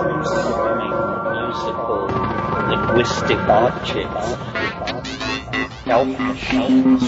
transforming musical linguistic objects. Elf machines.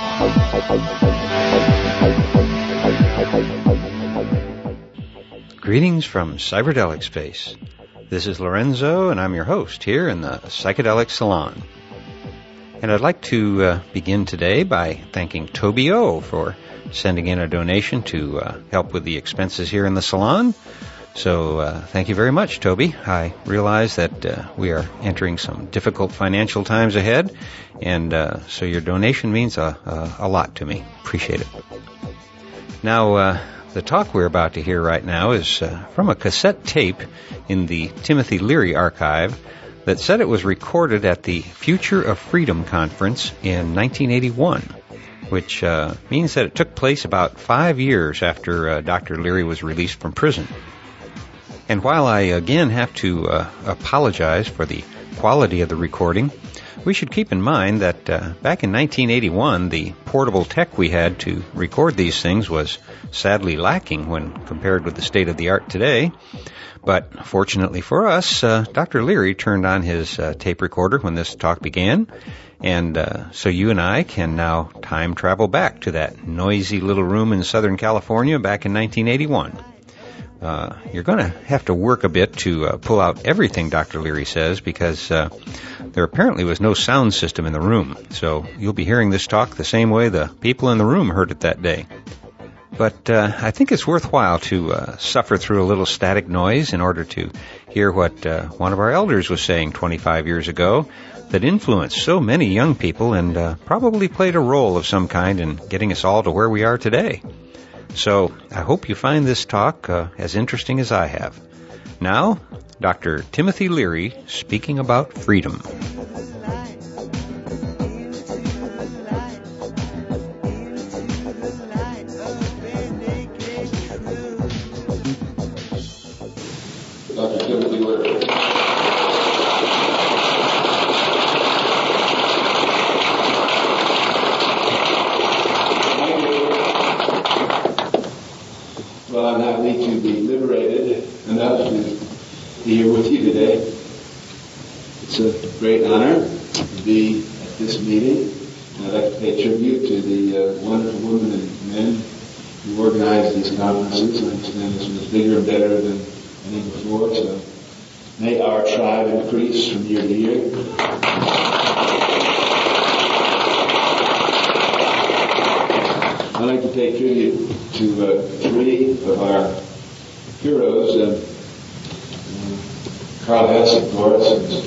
Greetings from Cyberdelic Space. This is Lorenzo, and I'm your host here in the Psychedelic Salon. And I'd like to begin today by thanking Toby O for sending in a donation to help with the expenses here in the salon. So thank you very much, Toby. I realize that we are entering some difficult financial times ahead, and so your donation means a lot to me. Appreciate it. Now, the talk we're about to hear right now is from a cassette tape in the Timothy Leary archive that said it was recorded at the Future of Freedom Conference in 1981, which means that it took place about 5 years after Dr. Leary was released from prison. And while I again have to apologize for the quality of the recording, we should keep in mind that back in 1981, the portable tech we had to record these things was sadly lacking when compared with the state of the art today. But fortunately for us, Dr. Leary turned on his tape recorder when this talk began, and so you and I can now time travel back to that noisy little room in Southern California back in 1981. You're going to have to work a bit to pull out everything Dr. Leary says because there apparently was no sound system in the room. So you'll be hearing this talk the same way the people in the room heard it that day. But I think it's worthwhile to suffer through a little static noise in order to hear what one of our elders was saying 25 years ago that influenced so many young people and probably played a role of some kind in getting us all to where we are today. So I hope you find this talk as interesting as I have. Now, Dr. Timothy Leary speaking about freedom. Dr. Timothy Leary. Well, I'm happy to be liberated enough to be here with you today. It's a great honor to be at this meeting. And I'd like to pay tribute to the wonderful women and men who organize these conferences. I understand this was bigger and better than any before, so may our tribe increase from year to year. I'd like to pay tribute to three of our heroes. Carl Hess, of course, is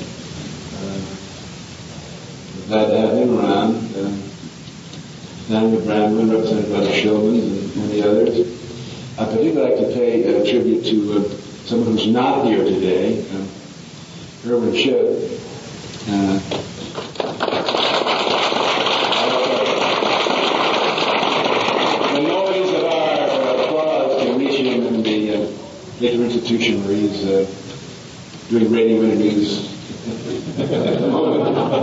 glad to have him around. Nathaniel Brandman, represented by the Shulmans, and many others. I'd particularly like to pay tribute to someone who's not here today, Irwin Ship. The noise of our applause can reach him in the later institution where he's doing radio interviews at the moment.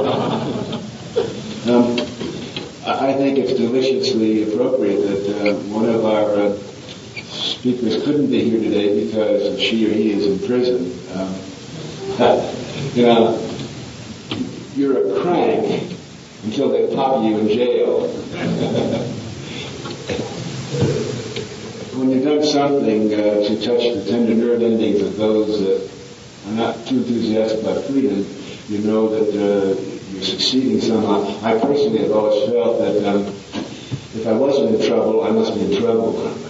I think it's deliciously appropriate that one of our speakers couldn't be here today because she or he is in prison. You're a crank until they pop you in jail. When you've done something to touch the tender nerve endings of those that are not too enthusiastic about freedom, you know that you're succeeding somehow. I personally have always felt that if I wasn't in trouble, I must be in trouble.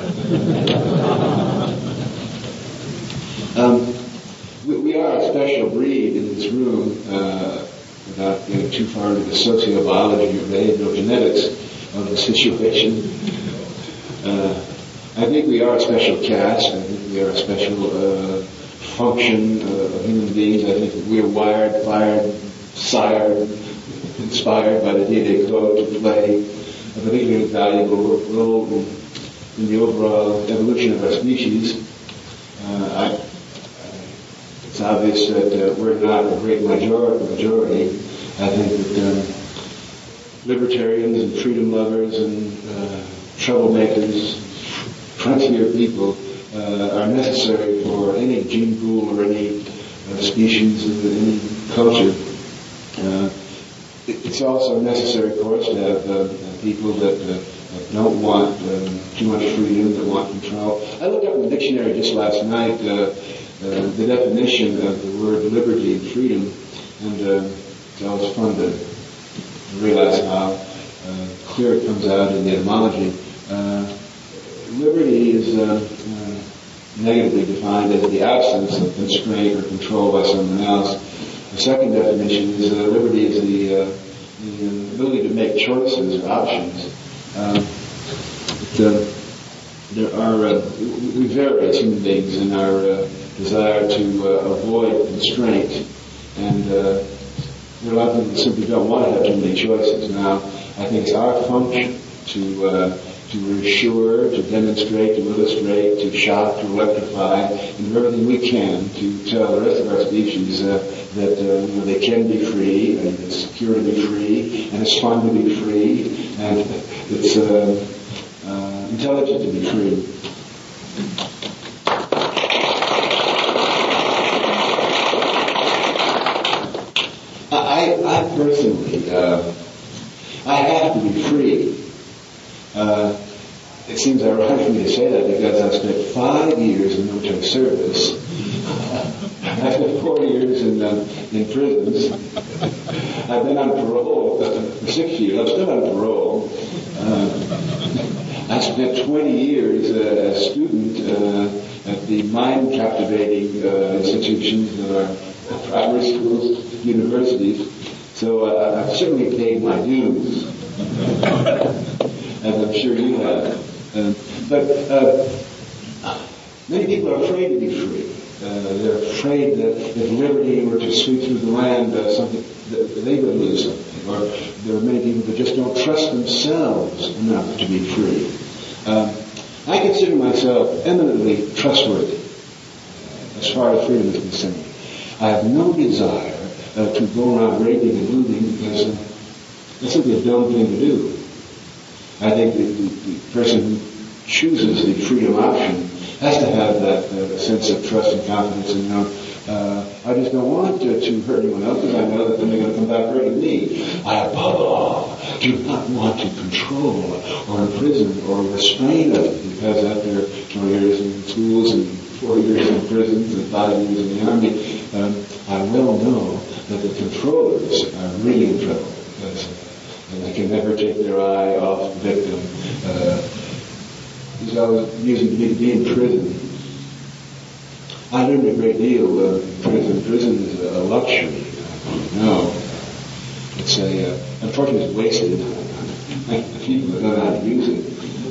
We are a special breed in this room, without getting too far into the sociobiology or behavioral genetics of the situation. I think we are a special caste. I think we are a special function of human beings. I think that we are wired, fired, sired, inspired by the D-Day Code to play a particularly valuable role in the overall evolution of our species. It's obvious that we're not a great majority. I think that libertarians and freedom lovers and troublemakers, frontier people are necessary for any gene pool or any species or any culture. It's also necessary, of course, to have people that don't want too much freedom, that want control. I looked up in the dictionary just last night the definition of the word liberty and freedom, and it's always fun to realize how clear it comes out in the etymology. Liberty is negatively defined as the absence of constraint or control by someone else. The second definition is liberty is the ability to make choices or options. We vary as human beings in our desire to avoid constraint, and there are a lot of people that simply don't want to have too many choices. Now, I think it's our function to reassure, to demonstrate, to illustrate, to shock, to electrify, and do everything we can to tell the rest of our species that they can be free, and it's secure to be free, and it's fun to be free, and it's intelligent to be free. I personally, I have to be free. It seems ironic for me to say that because I spent 5 years in military service. I spent 4 years in prisons. I've been on parole for 6 years. I'm still on parole. I spent 20 years as a student at the mind-captivating institutions that are primary schools, universities. So I've certainly paid my dues, as I'm sure you have. But many people are afraid to be free. They're afraid that if liberty were to sweep through the land, something that they would lose something. Or there are many people that just don't trust themselves enough to be free. I consider myself eminently trustworthy as far as freedom is concerned. I have no desire to go around raping and looting because that's simply a dumb thing to do. I think the person who chooses the freedom option has to have that sense of trust and confidence and I just don't want to hurt anyone else because I know that then they're going to come back hurting me. I, above all, do not want to control or imprison or restrain others because after 20 years in schools and 4 years in prisons and 5 years in the army, I well know that the controllers are really in trouble because they can never take their eye off the victim. Because I was using to be in prison. I learned a great deal in prison. Prison is a luxury. No. It's unfortunately it's wasted on people that don't know how to use it.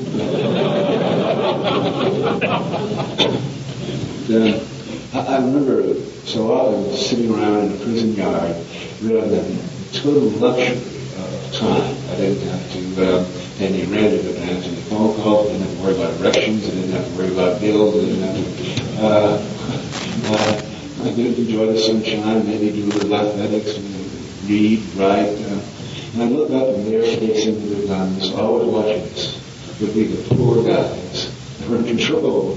I remember so often sitting around in a prison yard realizing the total luxury of time. I didn't have to pay any rent, I didn't have to any phone calls, I didn't have to worry about erections, I didn't have to worry about bills, I didn't have to I did enjoy the sunshine, maybe do a little athletics, and read, write. And I look up and there facing the guns, always watching us, would be the poor guys that were in control.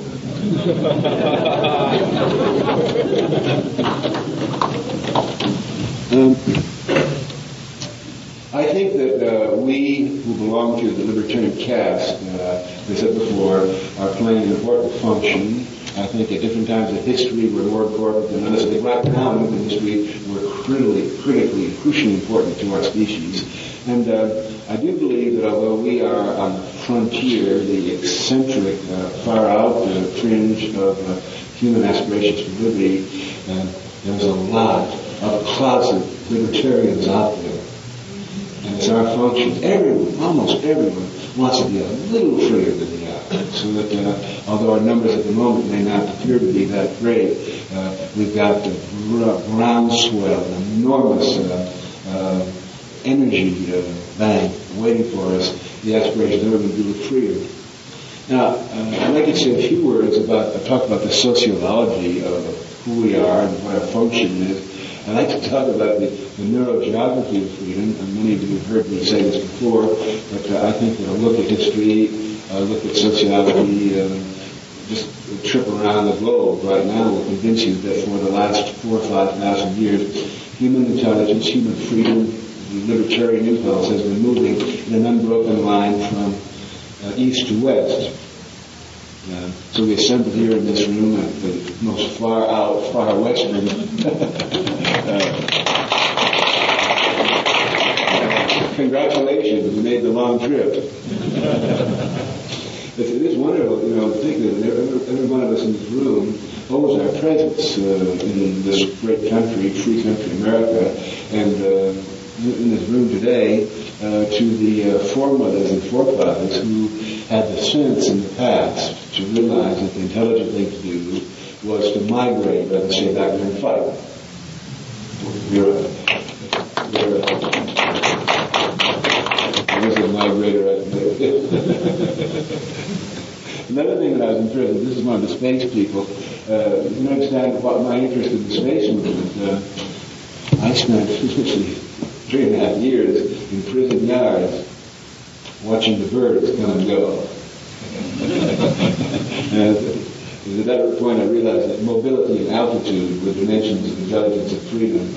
I think that we who belong to the libertarian caste, as I said before, are playing an important function. I think at different times in history we're more important than others. I think right now in history we're critically, crucially important to our species. And I do believe that although we are on the frontier, the eccentric, far out fringe of human aspirations for liberty, there's a lot of closet libertarians out there. And it's our function. Everyone, almost everyone, wants to be a little freer than they are. So that although our numbers at the moment may not appear to be that great, we've got the groundswell, enormous energy bank waiting for us, the aspiration that we're going to be a little freer. Now, I'd like to say a few words talk about the sociology of who we are and what our function is. I'd like to talk about the neurogeography of freedom, and many of you have heard me say this before, but I think that a look at history, a look at sociology, just a trip around the globe right now will convince you that for the last 4,000 or 5,000 years, human intelligence, human freedom, the libertarian impulse has been moving in an unbroken line from east to west. So we assembled here in this room at the most far out, far western congratulations, we made the long trip. It is wonderful, to think that every one of us in this room owes our presence in this great country, free country, America, and in this room today to the foremothers and forefathers who had the sense in the past to realize that the intelligent thing to do was to migrate rather than stay back there and fight. There's a migrator right there. Another thing that I was impressed with, this is one of the space people, you understand what my interest in the space movement. I spent 3.5 years in prison yards watching the birds come and go. And at that point I realized that mobility and altitude were dimensions of intelligence and freedom.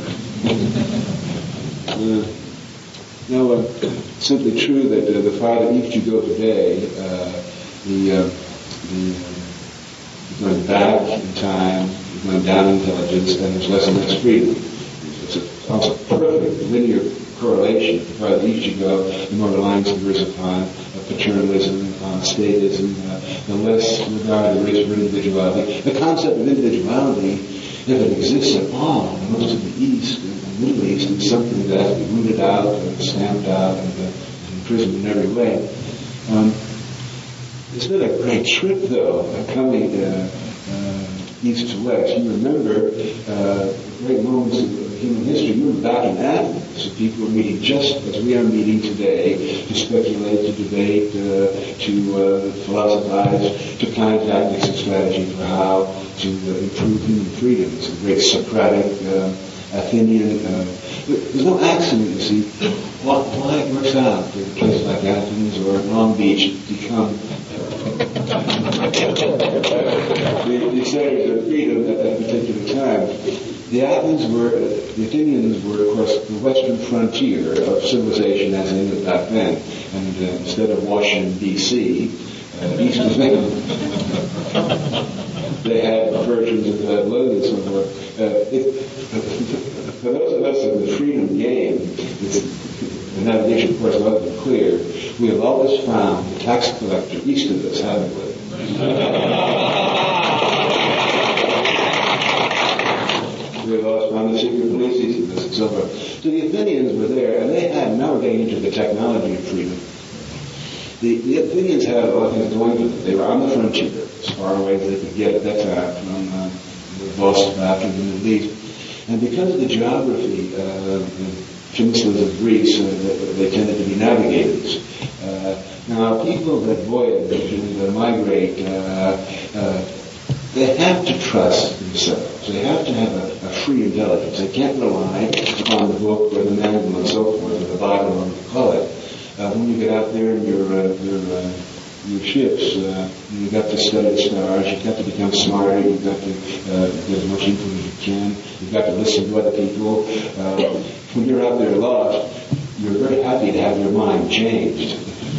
Simply true that the farther east you go today, you're going back in time, you're going down in intelligence, and there's less and less freedom. It's also a perfect linear correlation. The farther east you go, the more reliance there is upon paternalism, upon statism, the less regard there is for individuality. The concept of individuality, if it exists at all, in most of the East, Middle East, is something that has to be rooted out and stamped out and imprisoned in every way. It's been a great trip, though, coming east to west. You remember great moments of human history. You remember back in Athens, people were meeting just as we are meeting today to speculate, to debate, to philosophize, to plan tactics and strategy for how to improve human freedom. It's a great Socratic Athenian. There's no accident, you see, why it works out in places like Athens or Long Beach become the centers of freedom at that particular time. The Athenians were, of course, the western frontier of civilization as it was back then. And instead of Washington, D.C., east was England. They had versions of Babylon and so forth. For those of us in the freedom game, the navigation, of course, ought to be clear. We have always found the tax collector east of us, haven't we? We have always found the secret police east of us and so forth. So the Athenians were there, and they had no danger of the technology of freedom. The Athenians had a lot of things going with them. They were on the frontier, as far away as they could get at that time from the Vostok and the Middle East. And because of the geography, the peninsulas of Greece, they tended to be navigators. Now, people that voyage and migrate, they have to trust themselves. They have to have a free intelligence. They can't rely upon the book or the manual and so forth, or the Bible, or what you call it. When you get out there in your ships, you've got to study the stars, you've got to become smarter, you've got to get as much info as you can, you've got to listen to other people. When you're out there lost, you're very happy to have your mind changed.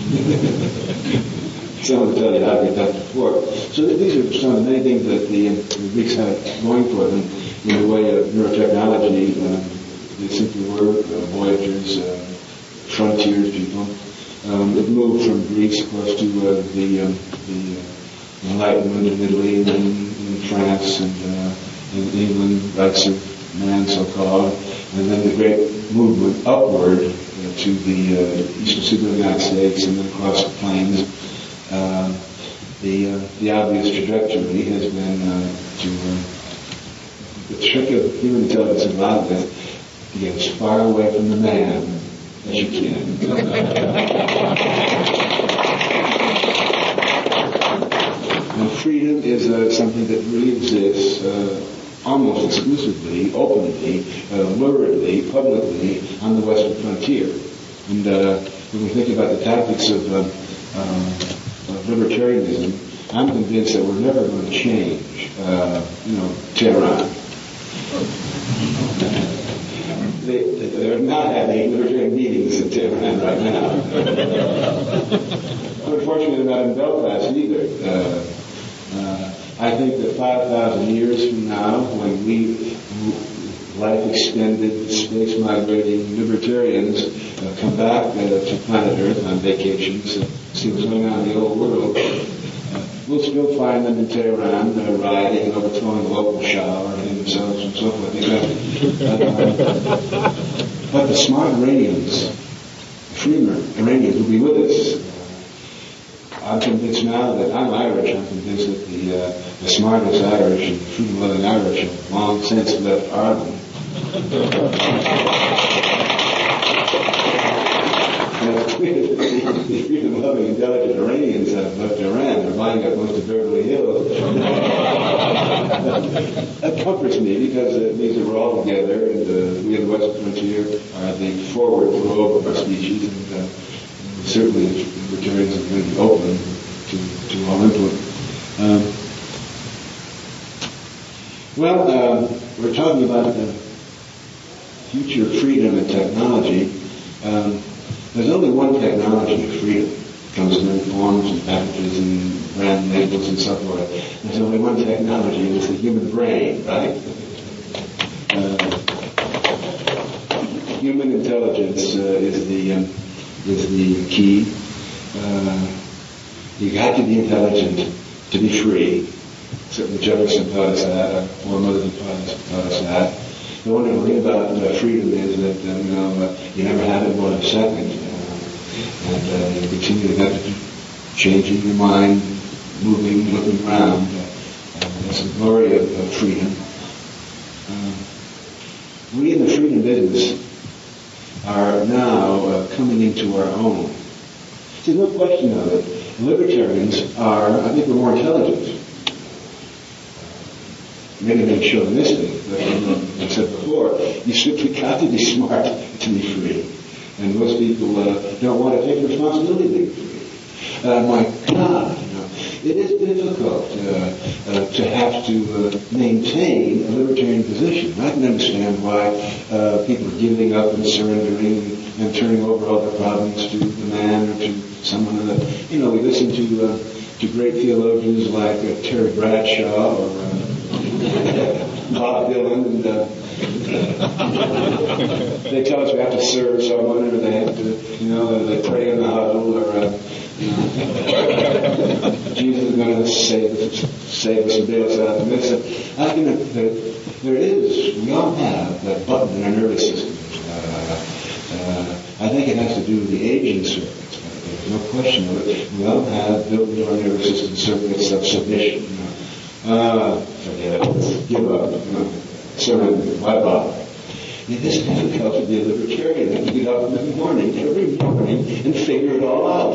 Someone will tell you how to get that before. So these are some of the many things that the Greeks had going for them in the way of neurotechnology. They simply were voyagers, frontier people. It moved from Greece, of course, to the Enlightenment in Italy and in France and in England, rights of man, so-called, and then the great movement upward to the eastern seaboard of the United States and then across the plains. The obvious trajectory has been the trick of human intelligence and logic to get as far away from the man as you can. And freedom is something that really exists almost exclusively, openly, luridly, publicly on the western frontier. And when we think about the tactics of libertarianism, I'm convinced that we're never going to change, Tehran. They're not having libertarian meetings in Tehran right now. Unfortunately, they're not in Belfast either. I think that 5,000 years from now, when we life-extended, space-migrating libertarians come back to planet Earth on vacations and see what's going on in the old world, we'll still find them in Tehran rioting and overthrowing the local Shah or hitting themselves and so forth. But the smart Iranians, free Iranians, will be with us. I'm convinced now that I'm Irish. I'm convinced that the smartest Irish and freedom-loving Irish have long since left Ireland. The freedom-loving, intelligent Iranians have left Iran. They're buying up most of Beverly Hills. That comforts me because it means that we're all together, and we in the Western Frontier are the forward probe of our species, and certainly the libertarians are going to be open to all input. We're talking about the future of freedom and technology. There's only one technology of freedom. It comes in many forms and packages and brand labels and so forth. There's only one technology, and it's the human brain, right? Human intelligence is the key. You got to be intelligent to be free. Certainly Jefferson taught us that, or mothers and fathers taught us that. The wonderful thing about freedom is that you never have it more than a second, and you continue to have to keep changing your mind, moving, looking around. That's the glory of freedom. We in the freedom business are now coming into our own. There's no question of it. Libertarians are, I think, we're more intelligent. Maybe they're chauvinistic, but as I said before, you simply got to be smart to be free. And most people don't want to take responsibility to be free. My God, it is difficult to have to maintain a libertarian position. I can understand why people are giving up and surrendering and turning over all their problems to the man or to someone. We listen to great theologians like Terry Bradshaw or Bob Dylan, and they tell us we have to serve someone, or they have to, they pray in the huddle, or Jesus is going to save us and bail us out of the mess. We all have that button in our nervous system. I think it has to do with the aging circuits. There's no question of it. We all have built into our nervous system circuits of submission. Forget it. Give up. Surrender. Why bother? It is difficult to be a libertarian and to get up in the morning, every morning, and figure it all out.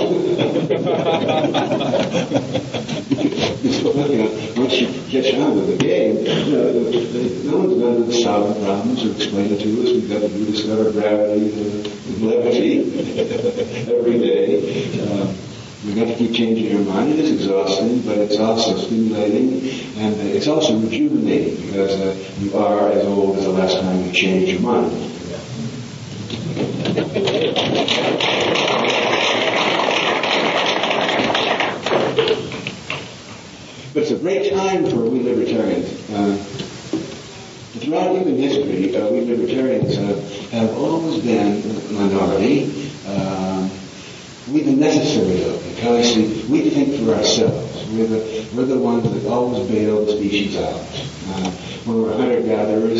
Once you get on with the game, no one's going to solve the problems or explain it to us. We've got to discover gravity and levity every day. We've got to keep changing your mind. It is exhausting, but it's also stimulating, and it's also rejuvenating, because you are as old as the last time you changed your mind. But it's a great time for we libertarians. Throughout human history, we libertarians have always been a minority. We've been necessary, though, because we think for ourselves. We're the ones that always bail the species out. When we were hunter-gatherers,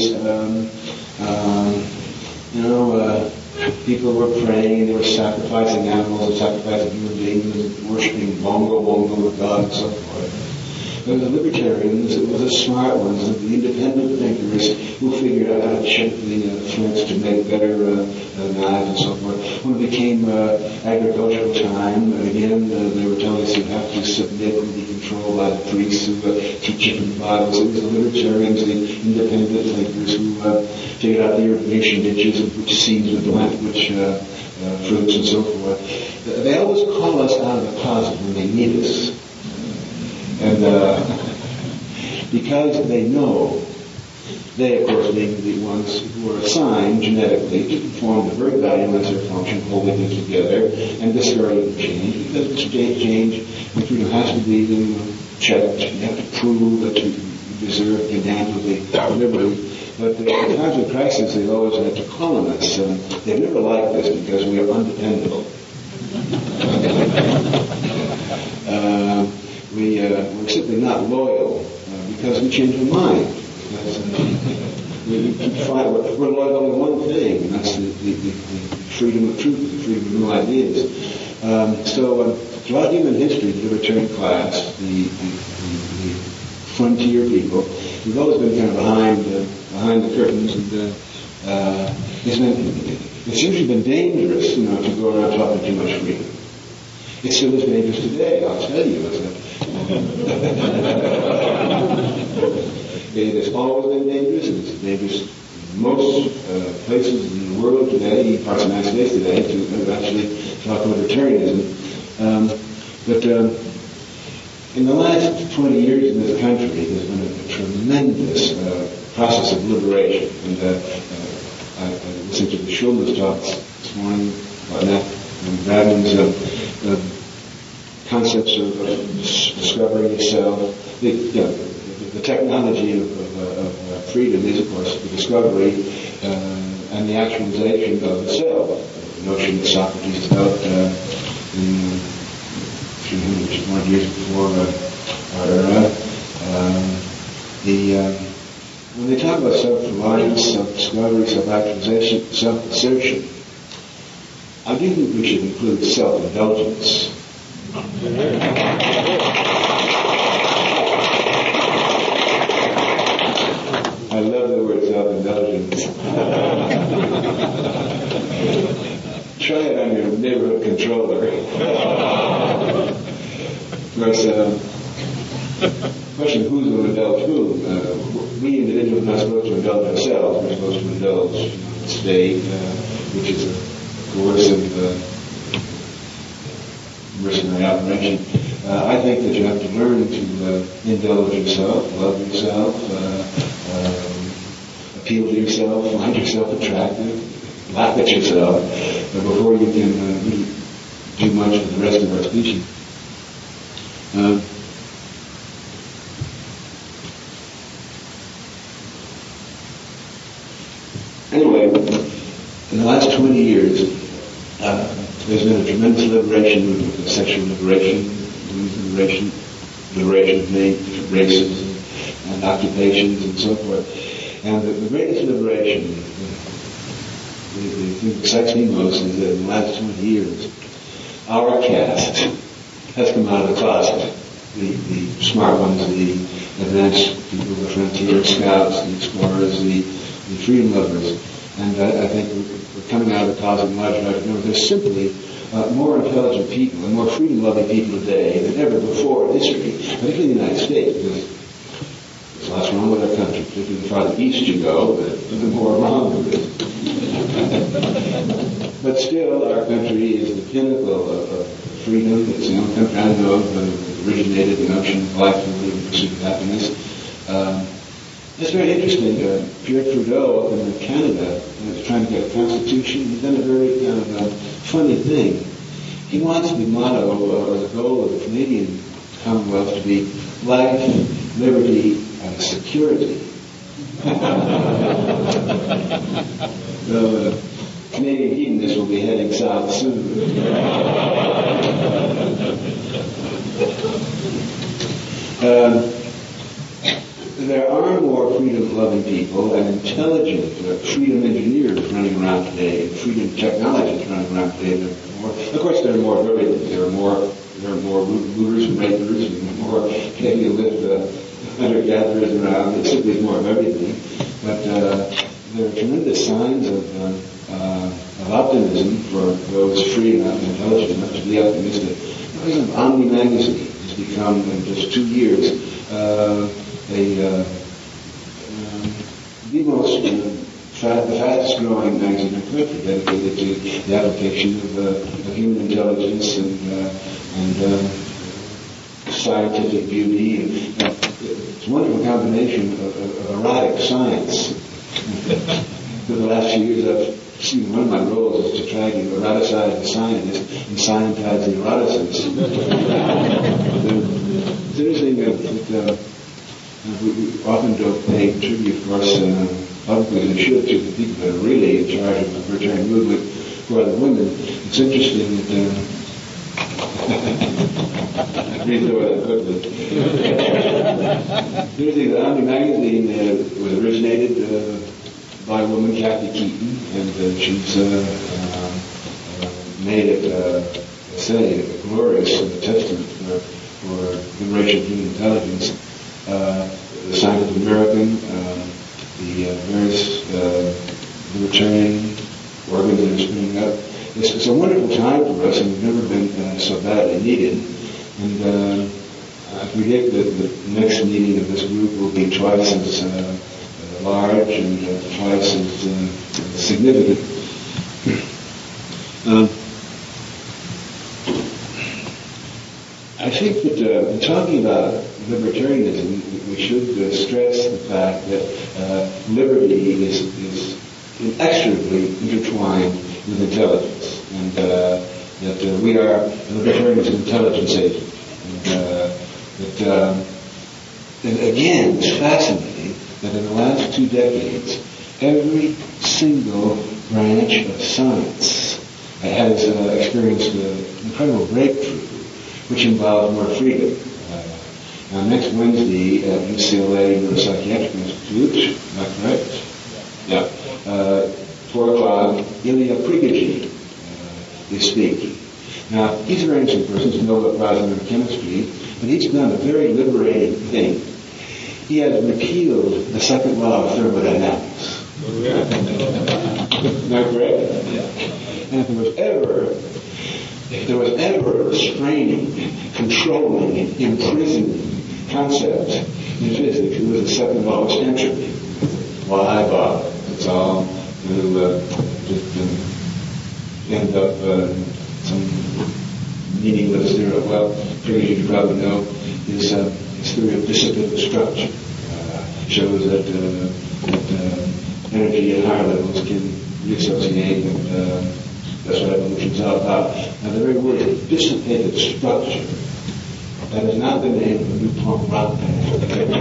people were praying, they were sacrificing animals and sacrificing human beings and worshipping bongo with God and so forth. But the libertarians, it was the smart ones, the independent thinkers who figured out how to chip the flints to make better knives and so forth. When it became agricultural time, again, they were telling us you have to submit and be controlled by the priests who teach you from the Bible. So it was the libertarians, the independent thinkers who figured out the irrigation ditches and which seeds would plant which fruits and so forth. They always call us out of the closet when they need us. And because they know, they, of course, being the ones who are assigned genetically to perform the very valueless function, holding things together and discouraging change, because this change, which has to be checked, you have to prove that you deserve intangible liberty. But in times of crisis, they've always had to call on us. They've never liked this because we are undependable. We're simply not loyal because we change our mind. We're loyal to one thing, and that's the freedom of truth, the freedom of new ideas. So throughout human history, the libertarian class, the frontier people, we've always been kind of behind the curtains, and it's usually been dangerous, to go around talking too much freedom. It still is dangerous today, I'll tell you. It has always been dangerous. It's dangerous in most places in the world today, parts of the United States today, to actually talk about libertarianism. But in the last 20 years in this country, there's been a tremendous process of liberation. And I listened to the Schulman's talk this morning about that, and Bradman's concepts of discovering yourself. The technology of freedom is, of course, the discovery and the actualization of the self. The notion that Socrates developed in 300 years before our era. When they talk about self-reliance, self-discovery, self-actualization, self-assertion, I do think we should include self-indulgence. I love the word self-indulgence. Try it on your neighborhood controller. Of course, question of who's going to indulge who. We individuals are not supposed to indulge ourselves. We're supposed to indulge the state, which is a coercive mercenary operation. I think that you have to learn to indulge yourself, love yourself, appeal to yourself, find yourself attractive, laugh at yourself, before you can really do much for the rest of our species. Anyway, in the last 20 years, there's been a tremendous liberation movement, sexual liberation, women's liberation of many races and occupations and so forth. And the greatest liberation, the thing that excites me most, is that in the last 20 years, our caste has come out of the closet. The smart ones, the advanced people, the frontier scouts, the explorers, the freedom lovers. And I think we're coming out of the closet in large numbers. There's simply more intelligent people and more freedom-loving people today than ever before in history, particularly in the United States, because there's lots wrong with our country, particularly the farther east you go, the more wrong there is. But still, our country is the pinnacle of freedom. It's the only country I know of that originated the notion of life and the pursuit of happiness. It's very interesting. Pierre Trudeau up in Canada is trying to get a constitution. He's done a very kind of funny thing. He wants the motto or the goal of the Canadian Commonwealth to be life, liberty, and security. So Canadian hedonists will be heading south soon. There are more freedom-loving people and intelligent freedom engineers running around today, and freedom technologists running around today. Of course, there are more of everything. There are more looters and rapers, and more heavy-lift hunter-gatherers around. There simply is more of everything. But there are tremendous signs of optimism for those free and intelligent enough to be optimistic. For example, Omni Magazine has become, in just 2 years, the fastest growing magazine in the country, dedicated to the application of human intelligence and scientific beauty. It's a wonderful combination of erotic science. For the last few years, I've seen one of my roles is to try to eroticize the scientist and scientize the eroticist. It's interesting that we often don't pay tribute, of course, publicly we should, to the people that are really in charge of the libertarian movement, who are the women. It's interesting that I read over that quickly. It's interesting that Omni Magazine was originated by a woman, Kathy Keaton, and she's made it, a glorious testament for liberation of human intelligence. The Scientific American, the various libertarian organs that are springing up. It's a wonderful time for us, and we've never been so badly needed. And I predict that the next meeting of this group will be twice as large and twice as significant. I think that in talking about libertarianism, we should stress the fact that liberty is inextricably intertwined with intelligence, and that we are libertarians an intelligence agent. And again, it's fascinating that in the last 2 decades, every single branch of science has experienced an incredible breakthrough, which involves more freedom. Now, next Wednesday at UCLA Neuropsychiatric Institute, am I correct? Yeah. 4 o'clock, Ilya Prigogine is speaking. Now, he's a very interesting person. He's a Nobel Prize winner in chemistry, but he's done a very liberating thing. He has repealed the second law of thermodynamics. Am I correct? And if there was ever a restraining, controlling, imprisoning concept in physics, it was the second law of entropy. Why bother? It's all to just end up some meaningless theory. Well, you probably know his theory of dissipative structure shows that energy at higher levels can reassociate, and that's what evolution's all about. Now, the very word dissipative structure, that is not the name of the DuPont rock band.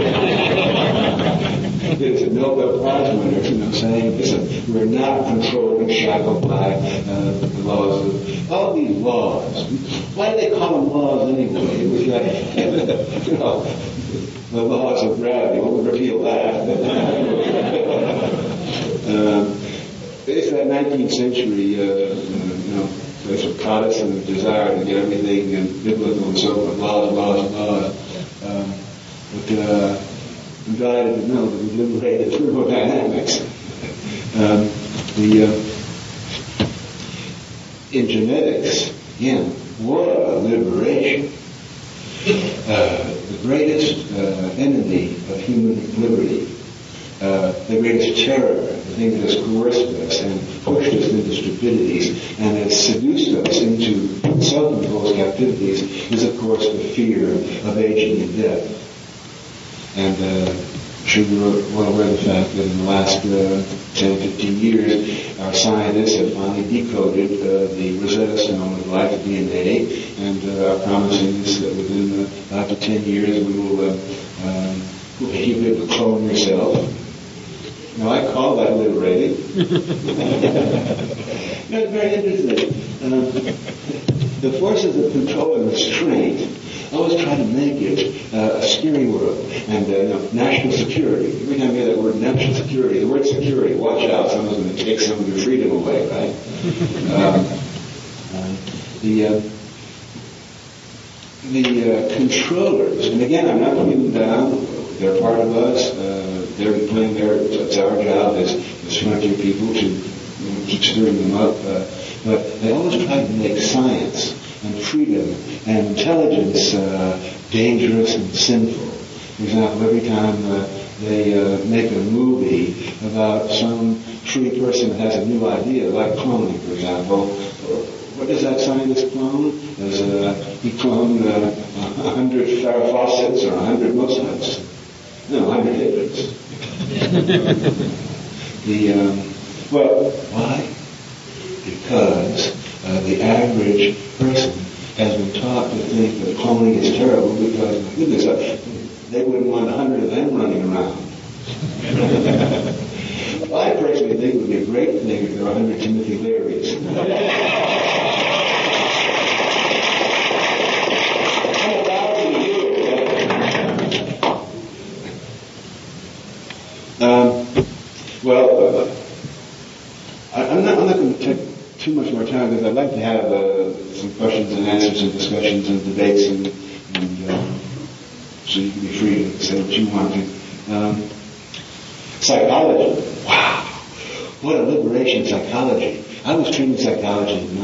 It's a Nobel Prize winner, saying, listen, we're not controlled and shackled by the laws of all these laws. Why do they call them laws anyway? It was like, the laws of gravity. We'll repeal that. It's that 19th century, there's a Protestant desire to get everything biblical and so forth, laws. But I'm delighted to know that we've liberated thermodynamics. In genetics, again, what a liberation. The greatest enemy of human liberty, the greatest terror, the thing that has coerced us and pushed us into stupidities and has seduced us into self-imposed captivities is, of course, the fear of aging and death. And I'm sure you're well aware of the fact that in the last 10, 15 years, our scientists have finally decoded the Rosetta Stone of life DNA, and our promising is that within 5 to 10 years we will you'll be able to clone yourself. Now, I call that liberating. It's very interesting. The forces of control and restraint always try to make it a scary world. And national security. Every time you hear that word national security, the word security, watch out, someone's going to take some of your freedom away, right? The controllers, and again, I'm not putting them down. They're part of us. They're playing it's our job as frontier people to keep stirring them up. But they always try to make science and freedom and intelligence dangerous and sinful. For example, every time they make a movie about some free person that has a new idea, like cloning, for example, what does that scientist clone? Does he clone 100 Farrah Fawcett's or 100 Mozart's? No, 100 Hitlers. Well, why? Because the average person has been taught to think that cloning is terrible because, my goodness, they wouldn't want 100 of them running around. Well, I personally think it would be a great thing if there were 100 Timothy Learys. I'm not going to take too much more time because I'd like to have some questions and answers and discussions and debates and so you can be free to say what you want to. Psychology. Wow. What a liberation, psychology. I was trained in psychology in the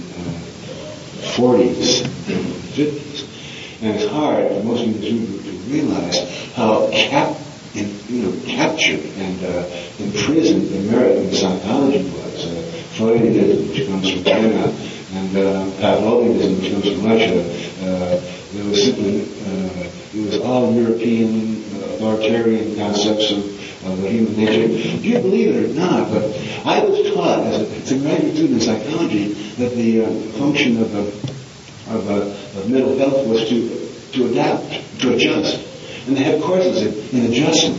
1940s and 50s. And it's hard for most of you to realize how captured and imprisoned American psychology was. Freudianism, which comes from China, and Pavlovianism, which comes from Russia. It was all European, authoritarian concepts of human nature. Do you believe it or not? But I was taught as a graduate student in psychology that the function of mental health was to adapt, to adjust. And they have courses in adjustment.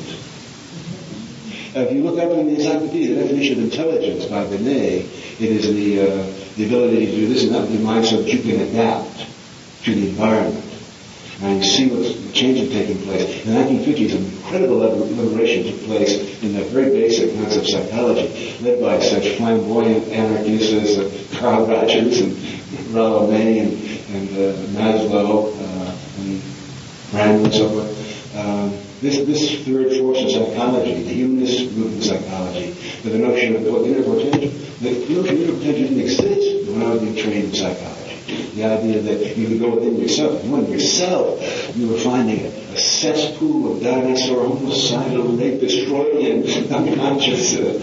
If you look up in the encyclopedia, the definition of intelligence by Binet, it is the ability to do this and that with your mind so that you can adapt to the environment. And you see what's changing taking place. In the 1950s, an incredible liberation took place in that very basic concept of psychology, led by such flamboyant anarchists as Carl Rogers and Rollo May and Maslow and Rand and so forth. This third force of psychology, the humanist movement of psychology, the notion of inner potential. The notion of inner potential didn't exist when I was being trained in psychology. The idea that you could go within yourself, and when yourself, you were finding a cesspool of dinosaur, homicidal, rape, destroying, unconscious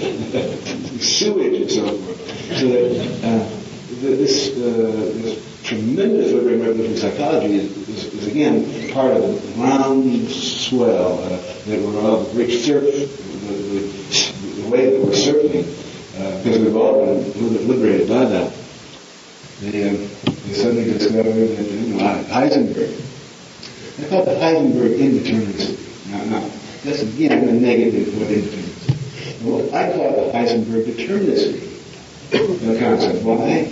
sewage and so forth. So that this tremendous liberating psychology is again part of the groundswell that we're all the great surf, the way that we're surfing, because we've all been liberated by that. They suddenly discovered that Heisenberg. They call it the Heisenberg indeterminacy. Now, that's again a negative of indeterminacy. Well, I call it the Heisenberg determinacy concept. Why?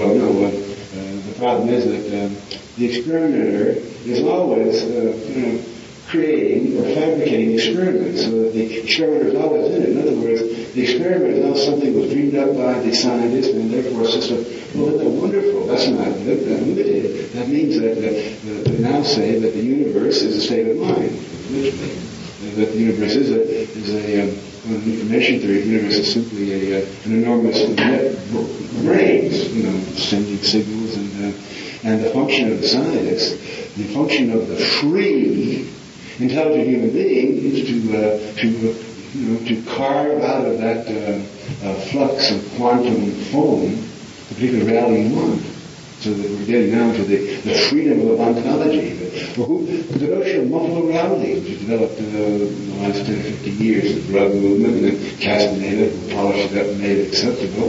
The problem is that the experimenter is always, creating or fabricating experiments, so that the experimenter is always in it. In other words, the experiment is not something that was dreamed up by the scientist, and therefore a system. Well, isn't that wonderful? That's not limited. That means that they now say that the universe is a state of mind, literally. That the universe is a information theory. The universe is simply an enormous net of brains, sending signals, and the function of the scientist, the function of the free, intelligent human being is to carve out of that flux of quantum foam the particular reality you want. So that we're getting down to the freedom of ontology. The notion of multiple reality, which was developed in the last 10 or 50 years, the drug movement, and then Castaneda, who polished it up and made it acceptable.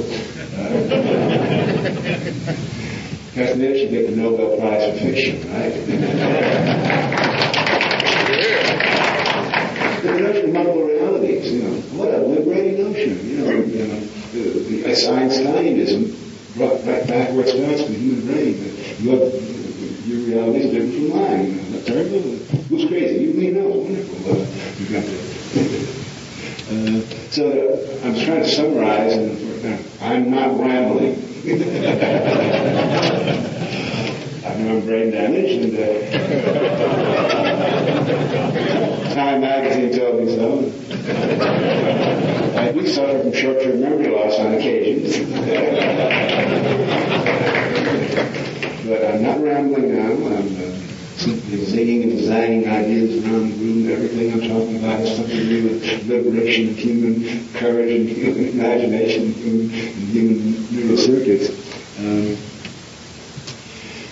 Castaneda should get the Nobel Prize for fiction, right? The notion of multiple realities, what a liberating notion, Einsteinism brought back where it starts with the human brain. Your reality is different from mine. Not terrible? Who's crazy? You mean no? Wonderful. You got that. So I'm trying to summarize, and I'm not rambling. I know I'm brain damaged, and Time magazine told me so. I do suffer from short-term memory loss on occasions. But I'm not rambling now. I'm simply zigging and zagging ideas around the room. Everything I'm talking about has something to do with liberation of human courage and human imagination and human neural circuits.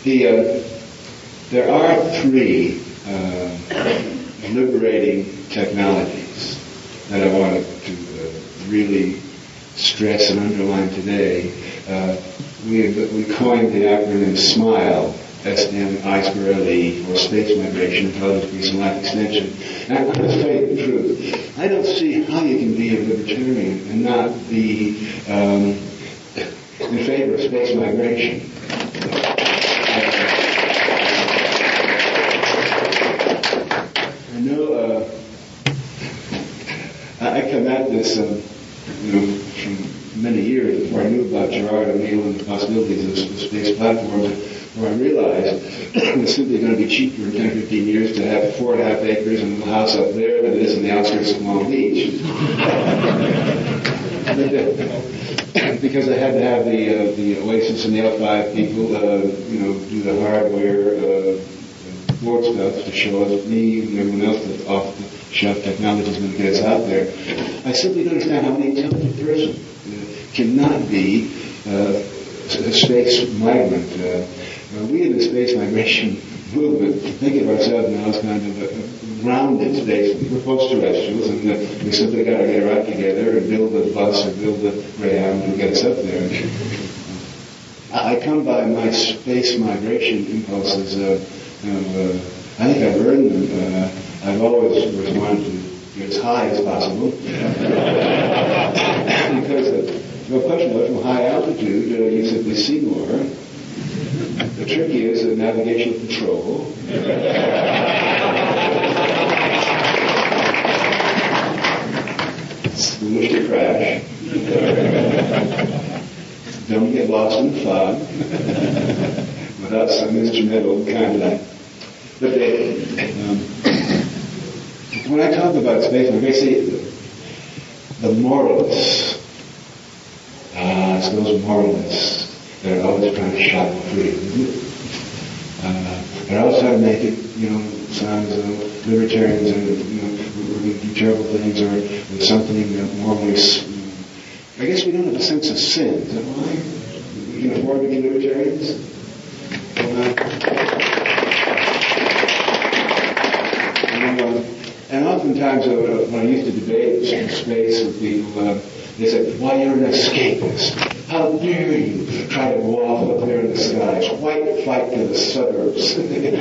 There are three liberating technologies that I wanted to really stress and underline today. We coined the acronym SMILE, S-M-I-S-M-I-L-E, or Space Migration, Intelligence, Peace, and Life Extension. And I'm going to tell you the truth. I don't see how you can be a libertarian and not be in favor of space migration. I know I come at this from many years before I knew about Gerard O'Neill and the possibilities of the space platform, where I realized it's simply going to be cheaper in 10 or 15 years to have 4.5 acres and a little house up there than it is in the outskirts of Long Beach. Because I had to have the Oasis and the L5 people, do the hardware, board stuff to show us me and everyone else that off-the-shelf technology is going to get us out there. I simply don't understand how any intelligent person cannot be a space migrant. We in the space migration movement think of ourselves now as kind of a grounded space. We're post-terrestrials, and we simply got to get our act together and build a bus or build a Greyhound to get us up there. I come by my space migration impulses. I think I've earned them. I've always was wanted to get as high as possible. Because no question of it, from high altitude, you simply see more. The trick is the navigational control. It's foolish to crash. Don't get lost in the fog without some instrumental kind of. But when I talk about space, I'm going to say the moralists. It's those moralists that are always trying to shop for freedom. They're always trying to make it, sound as though libertarians are, we're going to do terrible things or something morally. I guess we don't have a sense of sin. Is that why? We can afford to be libertarians? And oftentimes when I used to debate space with people, they said, why, you're an escapist. How dare you try to go off up there in the skies? White flight to the suburbs.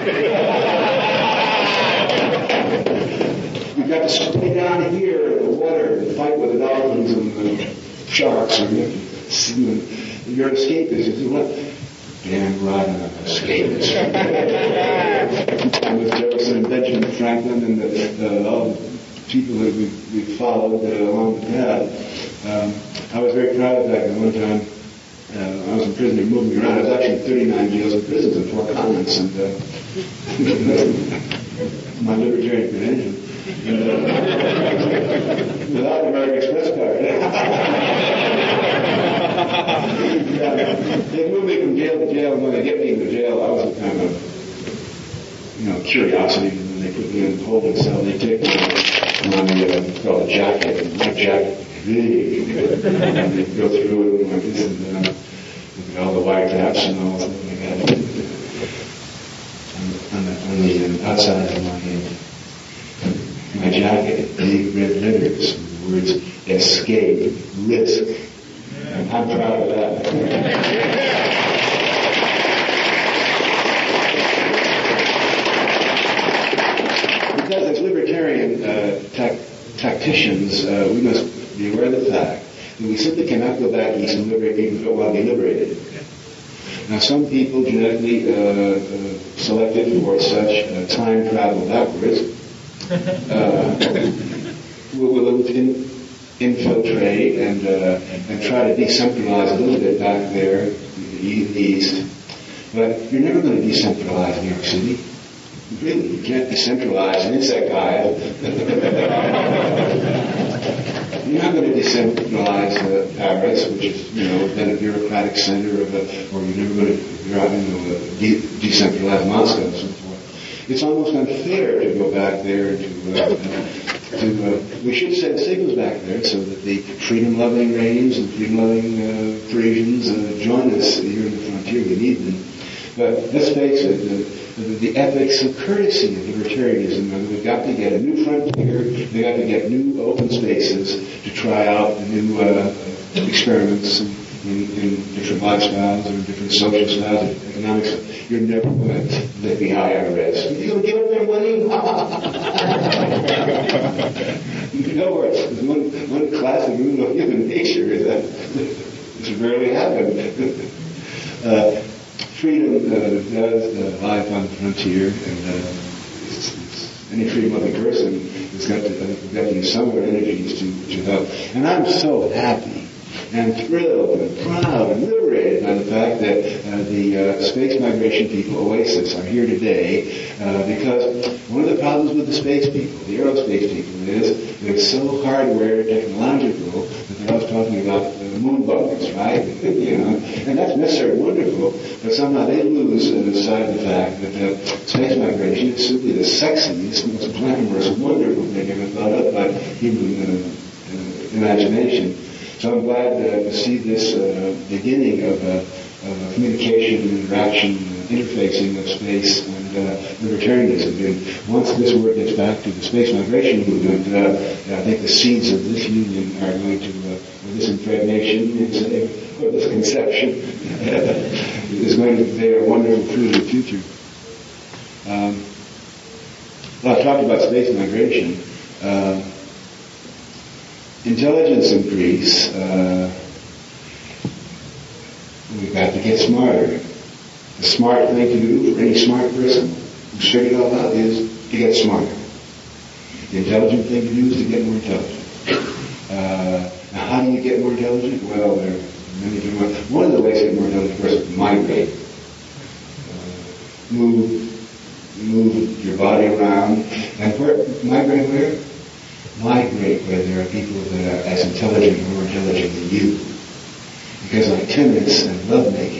You've got to stay down here in the water and fight with the dolphins and the sharks. You're an escapist. You say, what? Damn right, I'm an escapist. And with Jefferson and Benjamin Franklin and all the people that we followed along the path. I was very proud of that. One time, I was in prison. They moved me around. I was actually in 39 jails and prisons in 4 continents, and my libertarian credential. Without the American Express card. They moved me from jail to jail, and when they get me into jail, I was a kind of, curiosity. And then they put me in the holding cell. They take my called a jacket, and my jacket big, and they go through it like this, and look at all the white caps and all that like that. On the outside of my jacket, big red letters, with the words escape, risk. And I'm proud of that. Because as libertarian tacticians, we must be aware of the fact that we simply cannot go back east and liberate people while they liberated. Now, some people genetically selected for such time travel backwards will infiltrate and try to decentralize a little bit back there in the east. But you're never going to decentralize New York City. Really, you can't decentralize an insect hive. You're not going to decentralize Paris, which is, been a bureaucratic center of or you're never going to, decentralize Moscow and so forth. It's almost unfair to go back there we should send signals back there so that the freedom-loving Iranians and freedom-loving Parisians join us here in the frontier. We need them. But let's face it, the ethics of courtesy of libertarianism, and we've got to get a new frontier, we've got to get new open spaces to try out new experiments in different lifestyles or different social styles and economics. You're never going to let the IRS. You're going to give them their money? No, it's one classic rule of human nature is that it's rarely happened. Freedom does life on the frontier, and any freedom-loving person has got to use some of their energies to help. And I'm so happy and thrilled and proud and liberated by the fact that the space migration people, OASIS, are here today because one of the problems with the space people, the aerospace people, is they're so hardware technological that they're always talking about moon bugs, right? And that's necessarily wonderful, but somehow they lose sight of the fact that space migration is simply the sexiest, most glamorous, wonderful thing ever thought of by human imagination. So I'm glad to see this beginning of communication, interaction, interfacing of space and libertarianism. And once this work gets back to the space migration movement, I think the seeds of this union are going to, this impregnation, or this conception, is going to bear wonderful fruit in the future. Well, I talked about space migration. Intelligence increase, we've got to get smarter. The smart thing to do for any smart person who's figured it all out is to get smarter. The intelligent thing to do is to get more intelligent. Now, how do you get more intelligent? Well, there are many different ways. One of the ways to get more intelligent, of course, is to migrate. Move your body around. And migrate where? Migrate where there are people that are as intelligent or more intelligent than you. Because like tennis and lovemaking,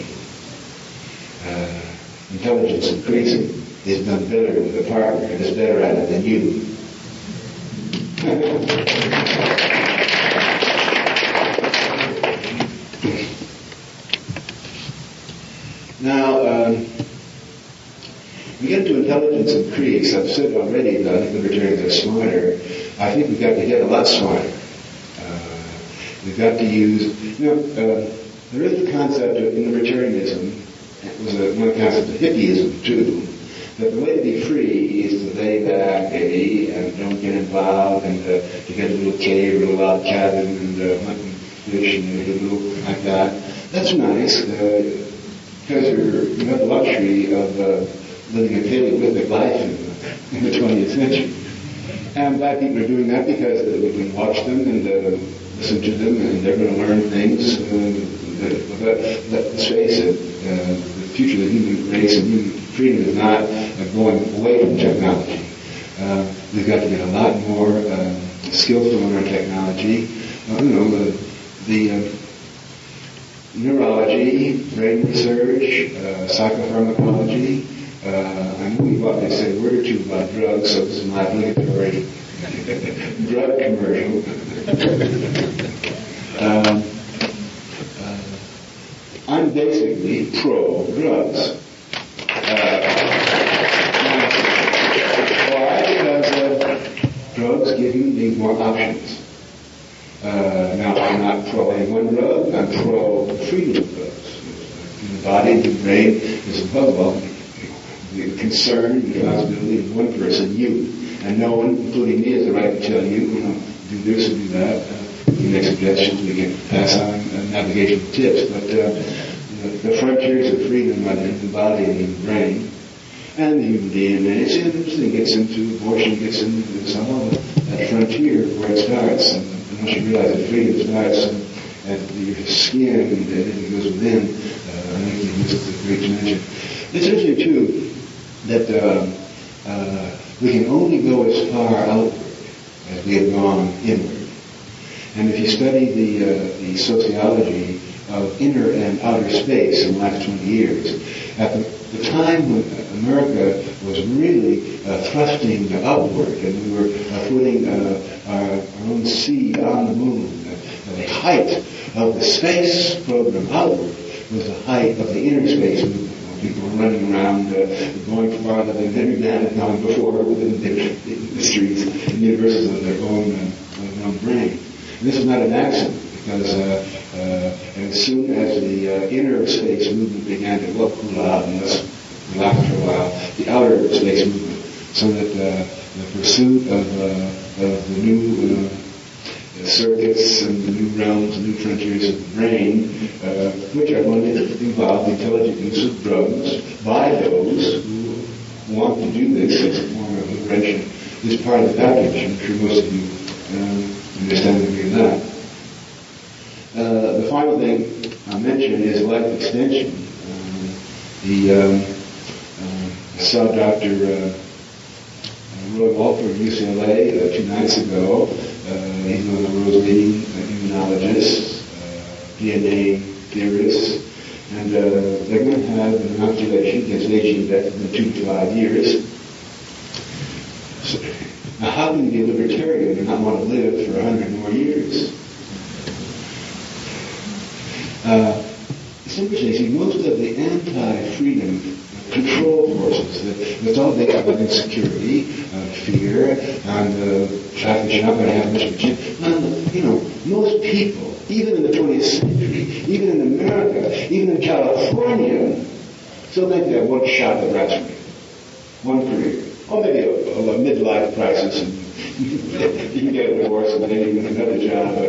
intelligence increasing is done better with a partner and is better at it than you. Now, we get to intelligence increase. I've said already that I think libertarians are smarter. I think we've got to get a lot smarter. We've got to use, there is the concept of, in libertarianism, it was one concept of hippieism too, that the way to be free is to lay back, maybe, and don't get involved, and to get a little cave or a little log cabin, and hunt and fish, and a little like that. That's nice, because you have the luxury of living a paleolithic life in the 20th century. And black people are doing that because we can watch them and listen to them, and they're going to learn things. But let's face it, the future of the human race and human freedom is not going away from technology. We've got to get a lot more skillful in our technology. The neurology, brain research, psychopharmacology. I know we've already said a word or two about drugs, so this is my obligatory drug commercial. I'm basically pro-drugs. Why? Because drugs give human beings more options. Now, I'm not pro any one drug, I'm pro freedom of drugs. In the body, the brain is above all the concern, the responsibility of one person, you. And no one, including me, has the right to tell you, do this or do that. We can make suggestions, we can pass on navigational tips, but the frontiers of freedom are in the body and in the brain and the human DNA. It's interesting, it gets into abortion, gets into some of that frontier where it starts. And once you realize that freedom starts at your skin and everything goes within, I think you miss a great dimension. It's interesting, too, that we can only go as far outward as we have gone inward. And if you study the sociology of inner and outer space in the last 20 years, at the time when America was really thrusting upward and we were putting our own seed on the moon, the height of the space program outward was the height of the inner space movement. people running around, going farther than every man had gone before within the streets and universes of their own brain. And this is not an accident, because as soon as the inner space movement began to cool out and let's relax for a while, the outer space movement, so that the pursuit of the new circuits and the new realms, the new frontiers of the brain, which are going to involve the intelligent use of drugs by those who want to do this as a form of liberation, is part of the package. I'm sure most of you understand and agree on that. The final thing I'll mention is life extension. I saw Dr. Roy Walter of UCLA 2 nights ago. He's one of the world's leading immunologists, DNA theorists, and they're going to have an inoculation against aging death in 2 to 5 years. So, now, how can you be a libertarian and not want to live for 100 more years? It's interesting. See, most of the anti-freedom control forces, that's all based on insecurity, fear, and the fact that you're not going to have much of a chance. Most people, even in the 20th century, even in America, even in California, still think they have one shot at rationing, one career. Or maybe a midlife crisis, and you can get a divorce and then you get another job.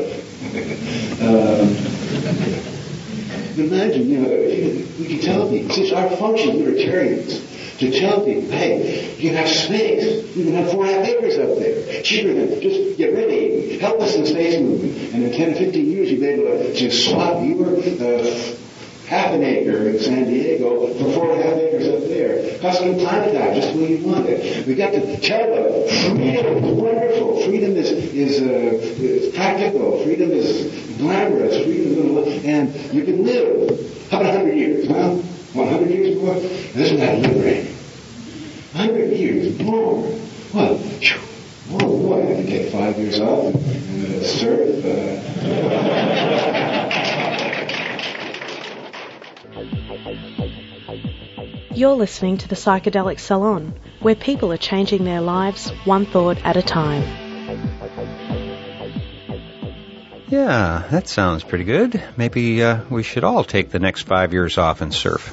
Imagine, we can tell people, since our function, libertarians, to tell people, hey, you can have space, you can have 4.5 acres up there, cheaper than, just get ready, help us in the space movement, and in 10 to 15 years you'll be able to swap your half an acre in San Diego for 4.5 acres up there. Custom planet out, just the way you want it. We got to tell them, freedom is wonderful, freedom is practical, freedom is glamorous, freedom is, and you can live. How about 100 years? Well, 100 years more? Isn't that liberating? 100 years more. Well, oh boy, I can take 5 years off and surf. You're listening to the Psychedelic Salon, where people are changing their lives one thought at a time. Yeah, that sounds pretty good. Maybe we should all take the next 5 years off and surf.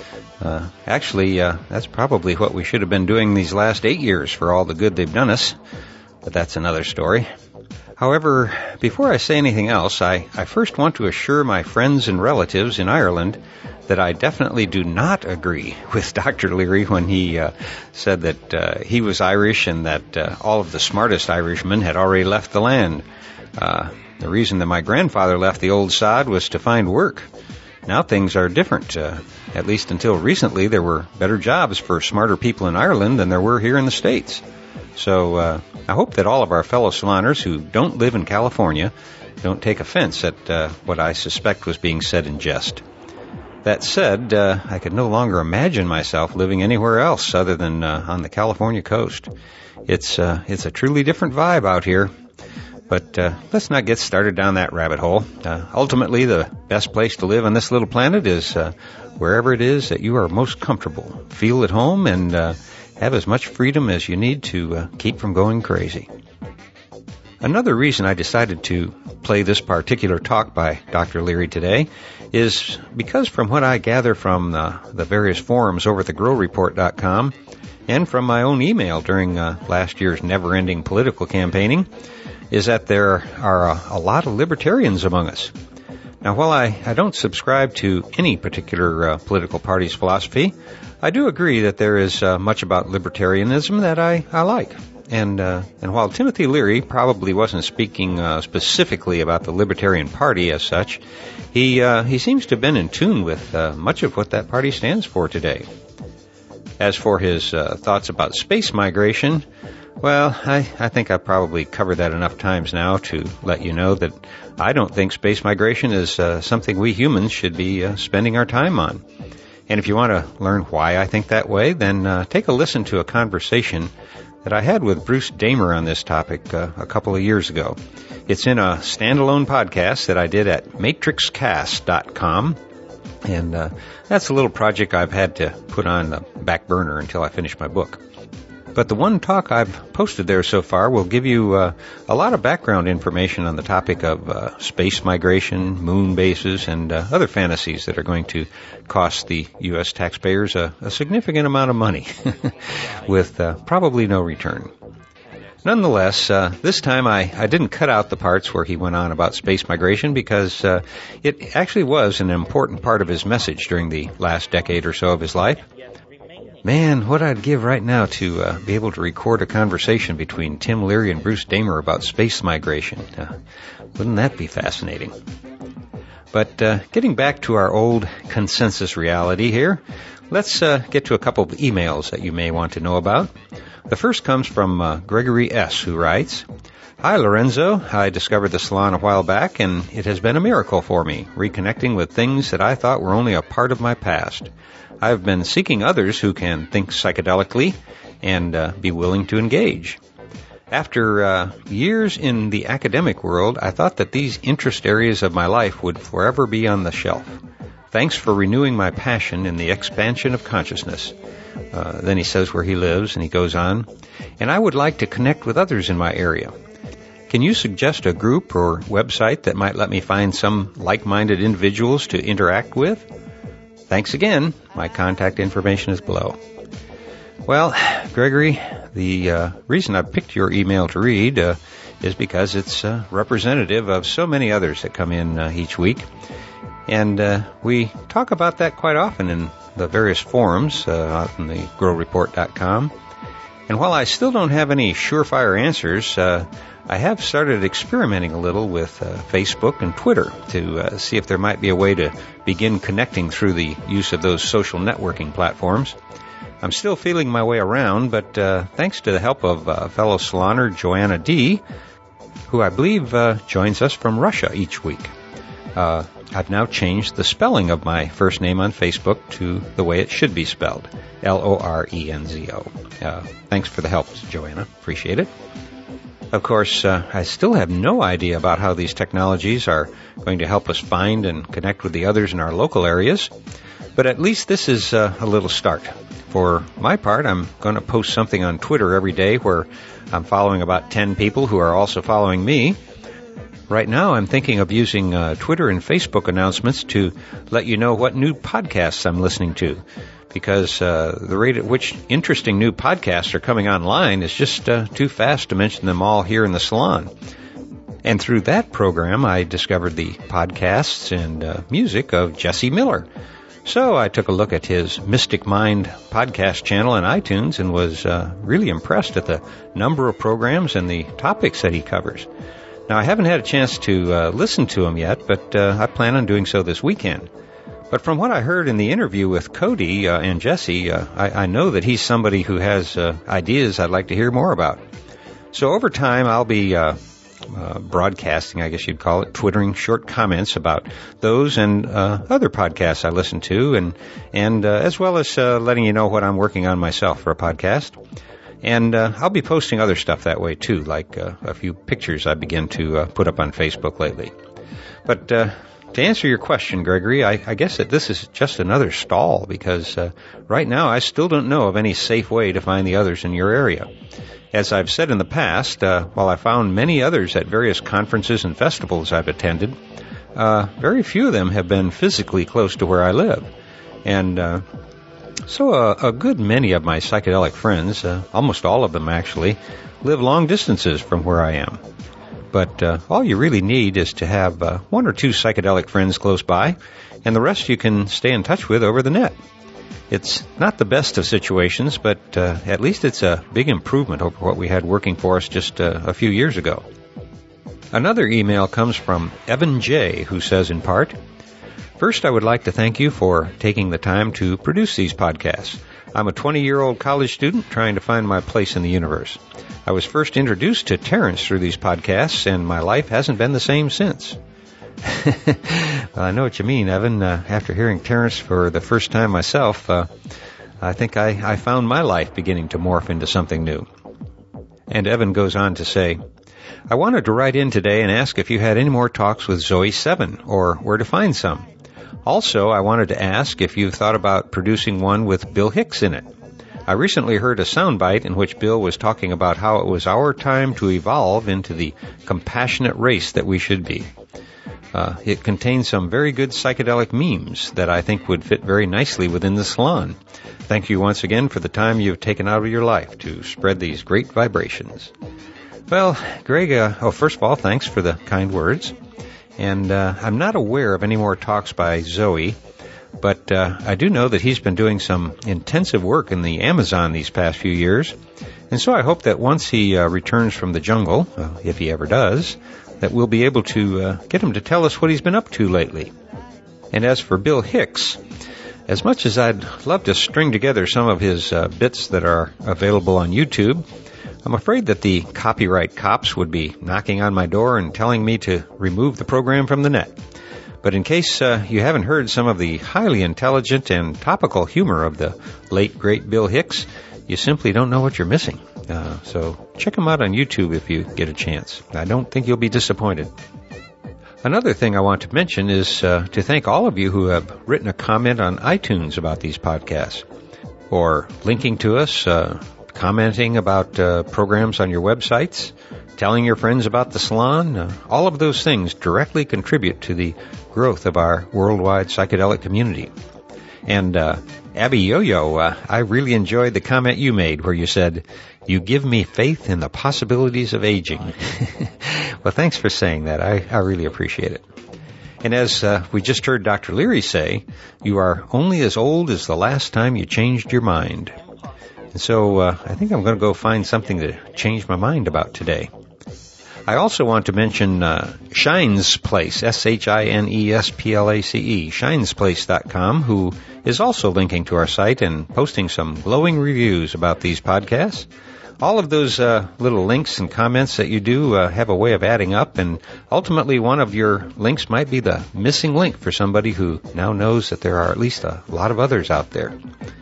Actually, that's probably what we should have been doing these last 8 years for all the good they've done us. But that's another story. However, before I say anything else, I first want to assure my friends and relatives in Ireland that I definitely do not agree with Dr. Leary when he said that he was Irish and that all of the smartest Irishmen had already left the land. The reason that my grandfather left the old sod was to find work. Now things are different. At least until recently, there were better jobs for smarter people in Ireland than there were here in the States. So I hope that all of our fellow saloners who don't live in California don't take offense at what I suspect was being said in jest. That said, I could no longer imagine myself living anywhere else other than on the California coast. It's a truly different vibe out here. But let's not get started down that rabbit hole. Ultimately, the best place to live on this little planet is wherever it is that you are most comfortable. Feel at home and have as much freedom as you need to keep from going crazy. Another reason I decided to play this particular talk by Dr. Leary today is because from what I gather from the various forums over at thegrowreport.com and from my own email during last year's never-ending political campaigning, is that there are a lot of libertarians among us. Now, while I don't subscribe to any particular political party's philosophy, I do agree that there is much about libertarianism that I like. And while Timothy Leary probably wasn't speaking specifically about the Libertarian Party as such, he seems to have been in tune with much of what that party stands for today. As for his thoughts about space migration, well, I think I've probably covered that enough times now to let you know that I don't think space migration is something we humans should be spending our time on. And if you want to learn why I think that way, then take a listen to a conversation that I had with Bruce Damer on this topic a couple of years ago. It's in a standalone podcast that I did at matrixcast.com. And that's a little project I've had to put on the back burner until I finish my book. But the one talk I've posted there so far will give you a lot of background information on the topic of space migration, moon bases, and other fantasies that are going to cost the U.S. taxpayers a significant amount of money with probably no return. Nonetheless, this time I didn't cut out the parts where he went on about space migration because it actually was an important part of his message during the last decade or so of his life. Man, what I'd give right now to be able to record a conversation between Tim Leary and Bruce Damer about space migration. Wouldn't that be fascinating? But getting back to our old consensus reality here, let's get to a couple of emails that you may want to know about. The first comes from Gregory S., who writes, "Hi, Lorenzo. I discovered the salon a while back, and it has been a miracle for me, reconnecting with things that I thought were only a part of my past. I've been seeking others who can think psychedelically and be willing to engage. After years in the academic world, I thought that these interest areas of my life would forever be on the shelf. Thanks for renewing my passion in the expansion of consciousness." Then he says where he lives, and he goes on, "And I would like to connect with others in my area. Can you suggest a group or website that might let me find some like-minded individuals to interact with? Thanks again. My contact information is below." Well, Gregory, the reason I picked your email to read is because it's representative of so many others that come in each week. And we talk about that quite often in the various forums on the growreport.com. And while I still don't have any surefire answers, I have started experimenting a little with Facebook and Twitter to see if there might be a way to begin connecting through the use of those social networking platforms. I'm still feeling my way around, but thanks to the help of fellow saloner Joanna D., who I believe joins us from Russia each week. I've now changed the spelling of my first name on Facebook to the way it should be spelled, Lorenzo. Thanks for the help, Joanna. Appreciate it. Of course, I still have no idea about how these technologies are going to help us find and connect with the others in our local areas, but at least this is a little start. For my part, I'm going to post something on Twitter every day where I'm following about 10 people who are also following me. Right now, I'm thinking of using Twitter and Facebook announcements to let you know what new podcasts I'm listening to, because the rate at which interesting new podcasts are coming online is just too fast to mention them all here in the salon. And through that program, I discovered the podcasts and music of Jesse Miller. So I took a look at his Mystic Mind podcast channel in iTunes and was really impressed at the number of programs and the topics that he covers. Now, I haven't had a chance to listen to him yet, but I plan on doing so this weekend. But from what I heard in the interview with Cody and Jesse, I know that he's somebody who has ideas I'd like to hear more about. So over time, I'll be broadcasting, I guess you'd call it, twittering short comments about those and other podcasts I listen to, and as well as letting you know what I'm working on myself for a podcast. And I'll be posting other stuff that way, too, like a few pictures I begin to put up on Facebook lately. But to answer your question, Gregory, I guess that this is just another stall, because right now I still don't know of any safe way to find the others in your area. As I've said in the past, while I found many others at various conferences and festivals I've attended, very few of them have been physically close to where I live. And so a good many of my psychedelic friends, almost all of them actually, live long distances from where I am. But all you really need is to have one or two psychedelic friends close by, and the rest you can stay in touch with over the net. It's not the best of situations, but at least it's a big improvement over what we had working for us just a few years ago. Another email comes from Evan J., who says in part, "First, I would like to thank you for taking the time to produce these podcasts. I'm a 20-year-old college student trying to find my place in the universe. I was first introduced to Terence through these podcasts, and my life hasn't been the same since." Well, I know what you mean, Evan. After hearing Terence for the first time myself, I think I found my life beginning to morph into something new. And Evan goes on to say, "I wanted to write in today and ask if you had any more talks with Zoe 7, or where to find some. Also, I wanted to ask if you've thought about producing one with Bill Hicks in it. I recently heard a soundbite in which Bill was talking about how it was our time to evolve into the compassionate race that we should be. It contains some very good psychedelic memes that I think would fit very nicely within the salon. Thank you once again for the time you've taken out of your life to spread these great vibrations. Well, Greg, first of all, thanks for the kind words. And I'm not aware of any more talks by Zoe, but I do know that he's been doing some intensive work in the Amazon these past few years. And so I hope that once he returns from the jungle, if he ever does, that we'll be able to get him to tell us what he's been up to lately. And as for Bill Hicks, as much as I'd love to string together some of his bits that are available on YouTube, I'm afraid that the copyright cops would be knocking on my door and telling me to remove the program from the net. But in case you haven't heard some of the highly intelligent and topical humor of the late, great Bill Hicks, you simply don't know what you're missing. So check him out on YouTube if you get a chance. I don't think you'll be disappointed. Another thing I want to mention is to thank all of you who have written a comment on iTunes about these podcasts, or linking to us, commenting about programs on your websites, telling your friends about the salon. All of those things directly contribute to the growth of our worldwide psychedelic community. And Abby Yo-Yo, I really enjoyed the comment you made where you said, "You give me faith in the possibilities of aging." Well, thanks for saying that. I really appreciate it. And as we just heard Dr. Leary say, you are only as old as the last time you changed your mind. And so I think I'm going to go find something to change my mind about today. I also want to mention Shine's Place, ShineSplace, shinesplace.com, who is also linking to our site and posting some glowing reviews about these podcasts. All of those little links and comments that you do have a way of adding up, and ultimately one of your links might be the missing link for somebody who now knows that there are at least a lot of others out there.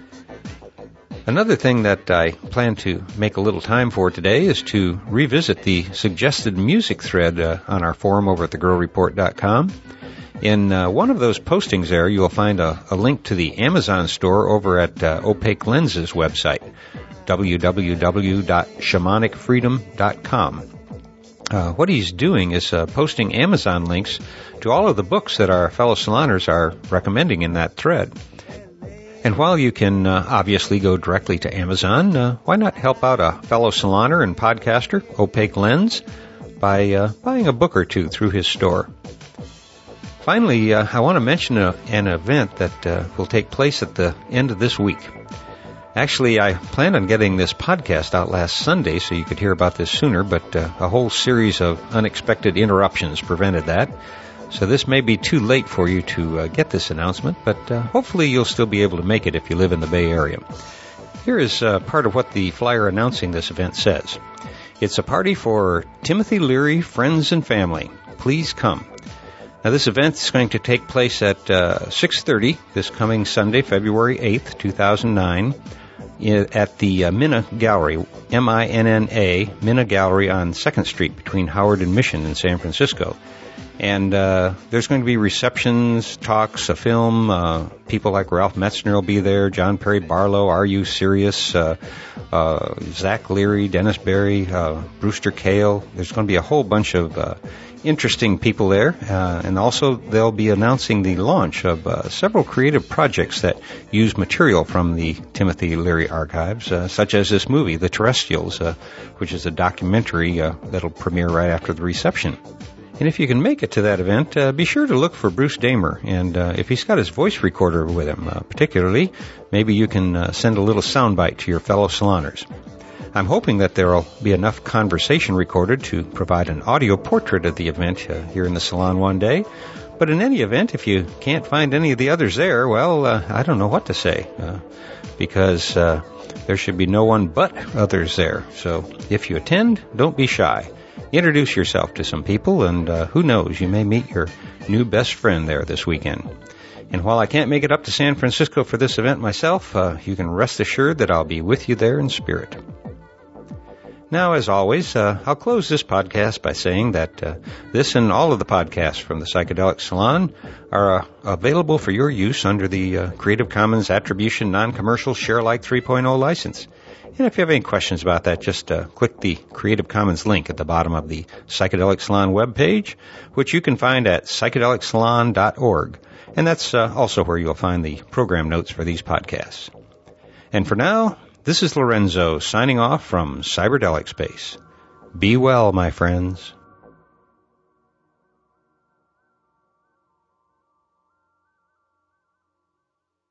Another thing that I plan to make a little time for today is to revisit the suggested music thread on our forum over at thegirlreport.com. In one of those postings there, you'll find a link to the Amazon store over at Opaque Lens's website, www.shamanicfreedom.com. What he's doing is posting Amazon links to all of the books that our fellow saloners are recommending in that thread. And while you can obviously go directly to Amazon, why not help out a fellow saloner and podcaster, Opaque Lens, by buying a book or two through his store. Finally, I want to mention an event that will take place at the end of this week. Actually, I planned on getting this podcast out last Sunday so you could hear about this sooner, but a whole series of unexpected interruptions prevented that. So this may be too late for you to get this announcement, but hopefully you'll still be able to make it if you live in the Bay Area. Here is part of what the flyer announcing this event says. It's a party for Timothy Leary, friends and family. Please come. Now this event is going to take place at 6:30 this coming Sunday, February 8th, 2009, at the Minna Gallery, M-I-N-N-A, Minna Gallery on 2nd Street between Howard and Mission in San Francisco. And there's going to be receptions, talks, a film. People like Ralph Metzner will be there, John Perry Barlow, Are You Serious? Zach Leary, Dennis Berry, Brewster Kahle. There's going to be a whole bunch of interesting people there. And also they'll be announcing the launch of several creative projects that use material from the Timothy Leary archives, such as this movie, The Terrestrials, which is a documentary that'll premiere right after the reception. And if you can make it to that event, be sure to look for Bruce Damer. And if he's got his voice recorder with him, particularly, maybe you can send a little soundbite to your fellow saloners. I'm hoping that there will be enough conversation recorded to provide an audio portrait of the event here in the salon one day. But in any event, if you can't find any of the others there, well, I don't know what to say, because there should be no one but others there. So if you attend, don't be shy. Introduce yourself to some people, and who knows, you may meet your new best friend there this weekend. And while I can't make it up to San Francisco for this event myself, you can rest assured that I'll be with you there in spirit. Now, as always, I'll close this podcast by saying that this and all of the podcasts from the Psychedelic Salon are available for your use under the Creative Commons Attribution Non-Commercial Share-alike 3.0 license. And if you have any questions about that, just click the Creative Commons link at the bottom of the Psychedelic Salon webpage, which you can find at psychedelicsalon.org. And that's also where you'll find the program notes for these podcasts. And for now, this is Lorenzo signing off from Cyberdelic Space. Be well, my friends.